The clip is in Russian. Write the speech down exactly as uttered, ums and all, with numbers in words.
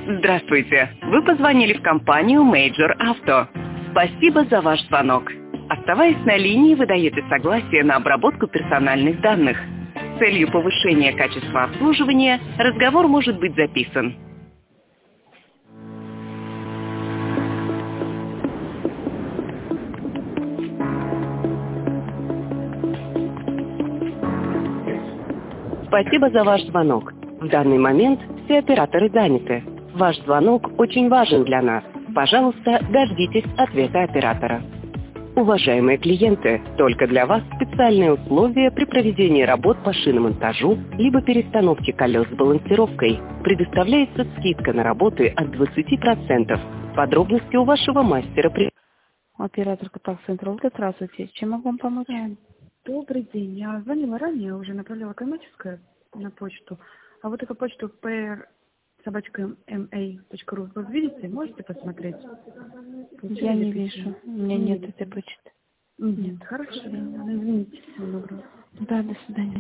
Здравствуйте. Вы позвонили в компанию Major Auto. Спасибо за ваш звонок. Оставаясь на линии, вы даете согласие на обработку персональных данных. С целью повышения качества обслуживания разговор может быть записан. Спасибо за ваш звонок. В данный момент все операторы заняты. Ваш звонок очень важен для нас. Пожалуйста, дождитесь ответа оператора. Уважаемые клиенты, только для вас специальные условия при проведении работ по шиномонтажу либо перестановке колес с балансировкой. Предоставляется скидка на работы от двадцати процентов. Подробности у вашего мастера при... Оператор контакт-центра, здравствуйте. Чем могу вам помочь? Добрый день. Я звонила ранее, уже направляла коммерческое на почту. А вот эту почту пр собачка ma.ru вы видите? Можете посмотреть? Я не вижу. У меня нет этой почты. Нет, хорошо. Извините. Всего доброго. Да, до свидания.